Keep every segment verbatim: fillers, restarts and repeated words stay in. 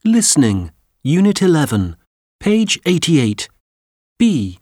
Listening, Unit eleven, page eighty-eight. B.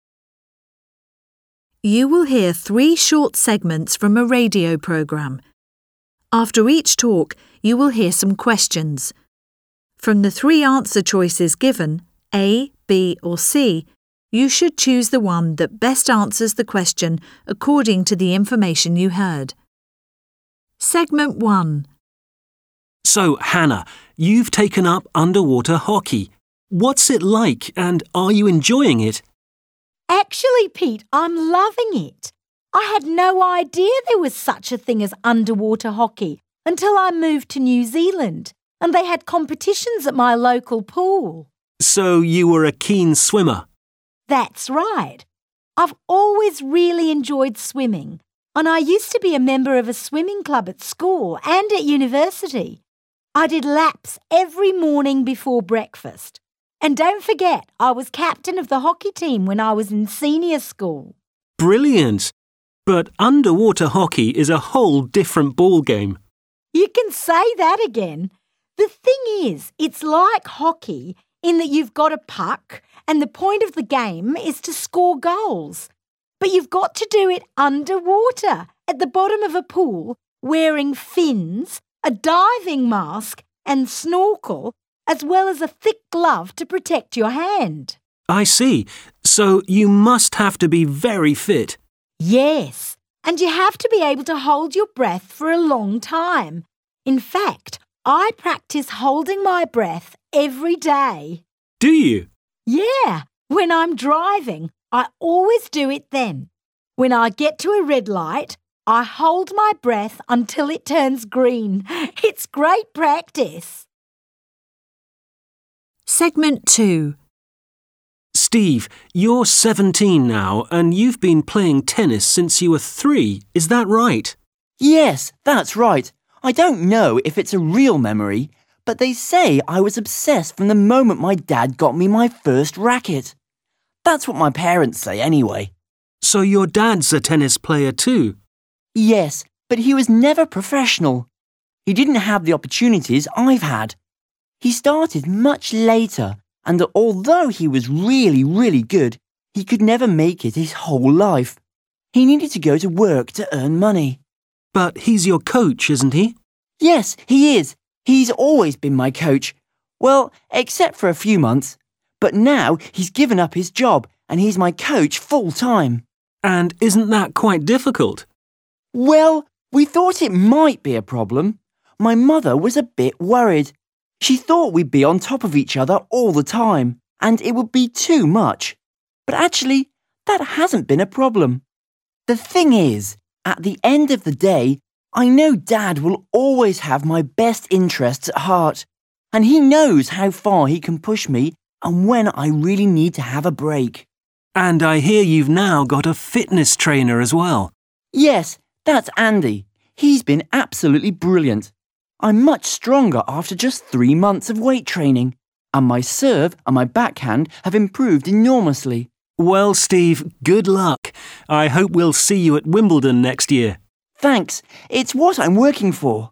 You will hear three short segments from a radio program. After each talk, you will hear some questions. From the three answer choices given, A, B or C, you should choose the one that best answers the question according to the information you heard. Segment one. So, Hannah, you've taken up underwater hockey. What's it like and are you enjoying it? Actually, Pete, I'm loving it. I had no idea there was such a thing as underwater hockey until I moved to New Zealand and they had competitions at my local pool. So you were a keen swimmer? That's right. I've always really enjoyed swimming, and I used to be a member of a swimming club at school and at university. I did laps every morning before breakfast. And don't forget, I was captain of the hockey team when I was in senior school. Brilliant! But underwater hockey is a whole different ballgame. You can say that again. The thing is, it's like hockey in that you've got a puck and the point of the game is to score goals. But you've got to do it underwater, at the bottom of a pool, wearing fins, a diving mask and snorkel, as well as a thick glove to protect your hand. I see. So you must have to be very fit. Yes, and you have to be able to hold your breath for a long time. In fact, I practice holding my breath every day. Do you? Yeah, when I'm driving, I always do it then. When I get to a red light, I hold my breath until it turns green. It's great practice. Segment two. Steve, you're seventeen now and you've been playing tennis since you were three, is that right? Yes, that's right. I don't know if it's a real memory, but they say I was obsessed from the moment my dad got me my first racket. That's what my parents say anyway. So your dad's a tennis player too? Yes, but he was never professional. He didn't have the opportunities I've had. He started much later, and although he was really, really good, he could never make it his whole life. He needed to go to work to earn money. But he's your coach, isn't he? Yes, he is. He's always been my coach. Well, except for a few months. But now he's given up his job and he's my coach full time. And isn't that quite difficult? Well, we thought it might be a problem. My mother was a bit worried. She thought we'd be on top of each other all the time and it would be too much. But actually, that hasn't been a problem. The thing is, at the end of the day, I know Dad will always have my best interests at heart, and he knows how far he can push me and when I really need to have a break. And I hear you've now got a fitness trainer as well. Yes, that's Andy. He's been absolutely brilliant. I'm much stronger after just three months of weight training, and my serve and my backhand have improved enormously. Well, Steve, good luck. I hope we'll see you at Wimbledon next year. Thanks. It's what I'm working for.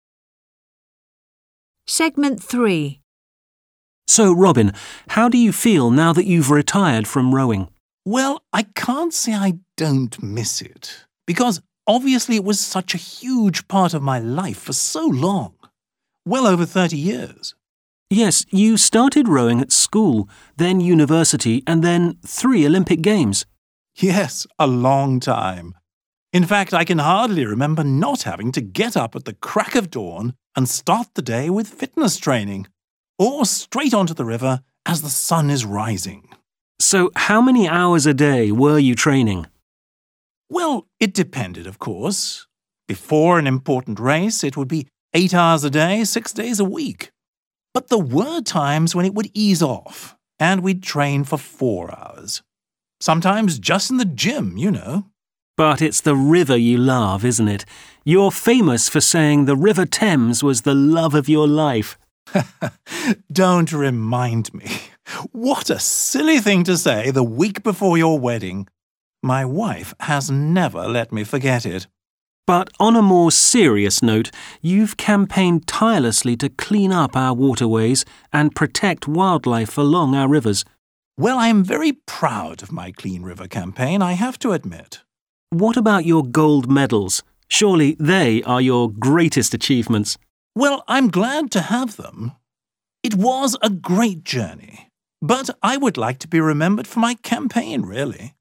Segment three. So, Robin, how do you feel now that you've retired from rowing? Well, I can't say I don't miss it, because obviously it was such a huge part of my life for so long. Well over thirty years. Yes, you started rowing at school, then university, and then three Olympic Games. Yes, a long time. In fact, I can hardly remember not having to get up at the crack of dawn and start the day with fitness training, or straight onto the river as the sun is rising. So how many hours a day were you training? Well, it depended, of course. Before an important race, it would be eight hours a day, six days a week. But there were times when it would ease off, and we'd train for four hours. Sometimes just in the gym, you know. But it's the river you love, isn't it? You're famous for saying the River Thames was the love of your life. Don't remind me. What a silly thing to say the week before your wedding. My wife has never let me forget it. But on a more serious note, you've campaigned tirelessly to clean up our waterways and protect wildlife along our rivers. Well, I am very proud of my Clean River campaign, I have to admit. What about your gold medals? Surely they are your greatest achievements. Well, I'm glad to have them. It was a great journey, but I would like to be remembered for my campaign, really.